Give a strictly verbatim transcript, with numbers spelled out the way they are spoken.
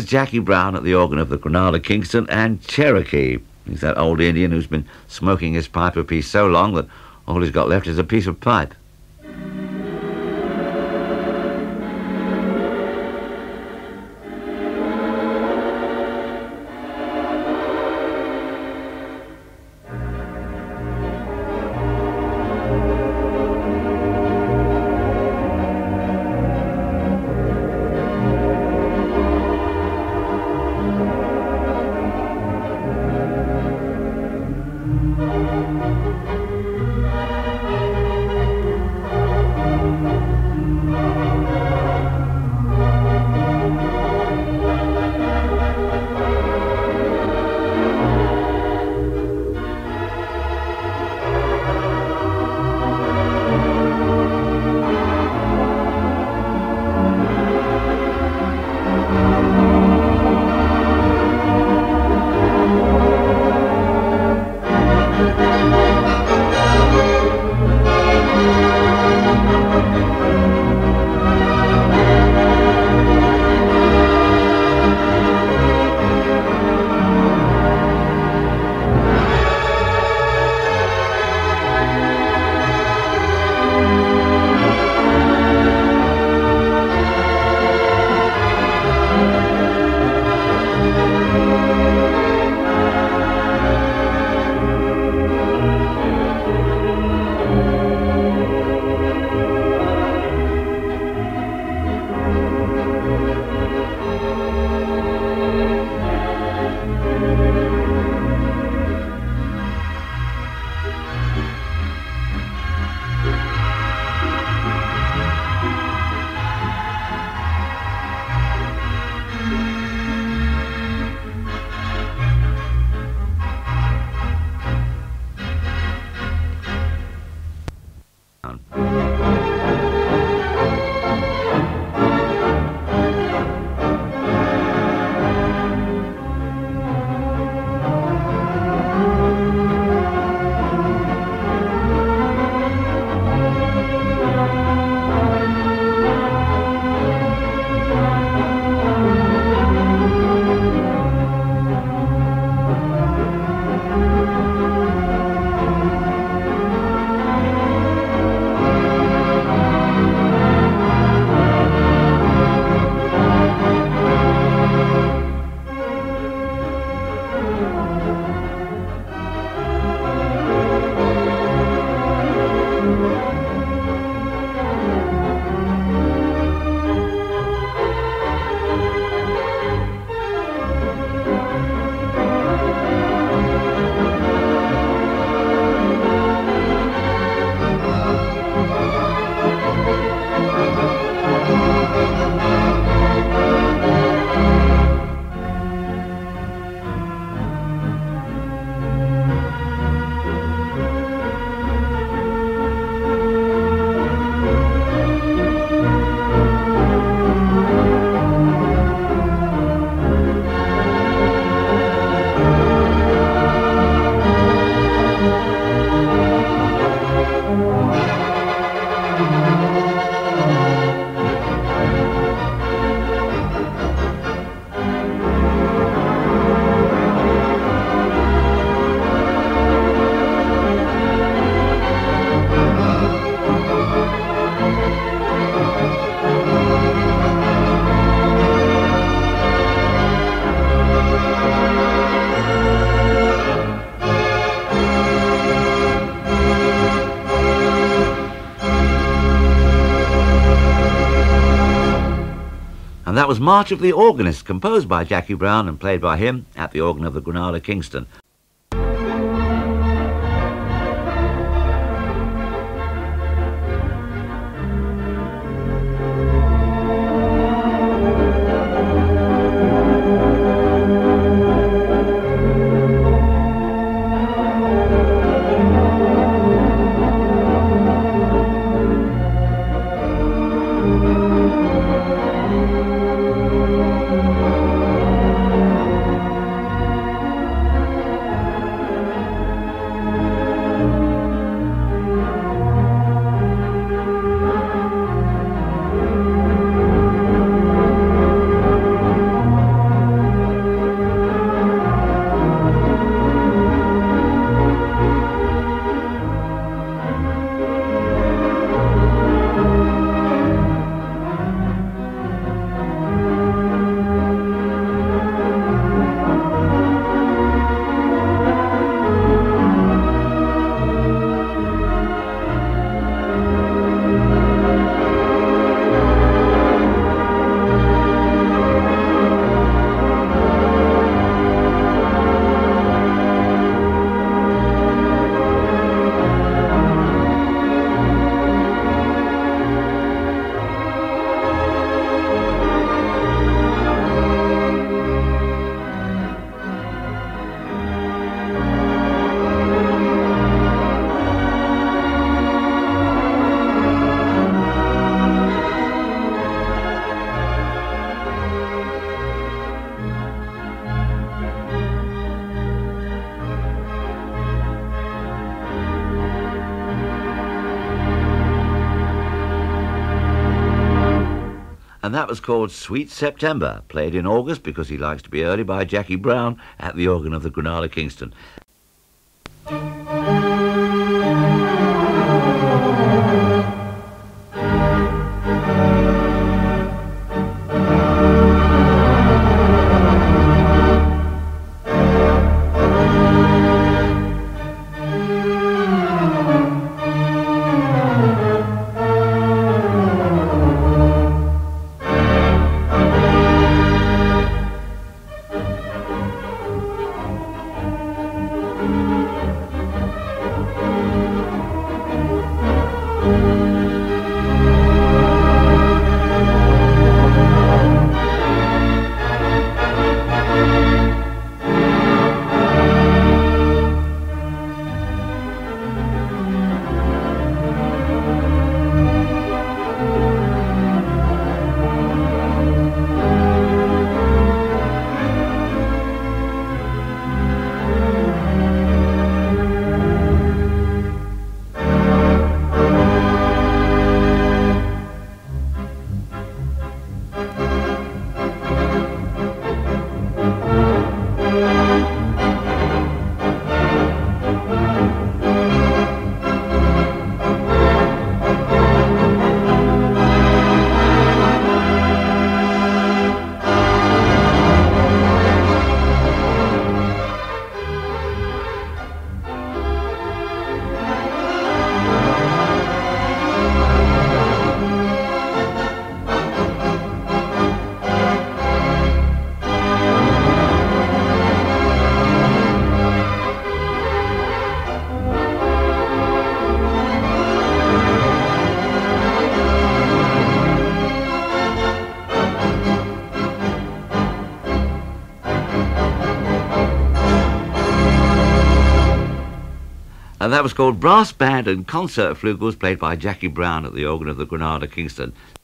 Jackie Brown at the organ of the Granada Kingston, and Cherokee. He's that old Indian who's been smoking his pipe a piece so long that all he's got left is a piece of pipe. And that was March of the Organist, composed by Jackie Brown and played by him at the organ of the Granada Kingston. And that was called Sweet September, played in August because he likes to be early by Jackie Brown at the organ of the Granada Kingston. And that was called Brass Band and Concert Flugels, played by Jackie Brown at the organ of the Granada Kingston.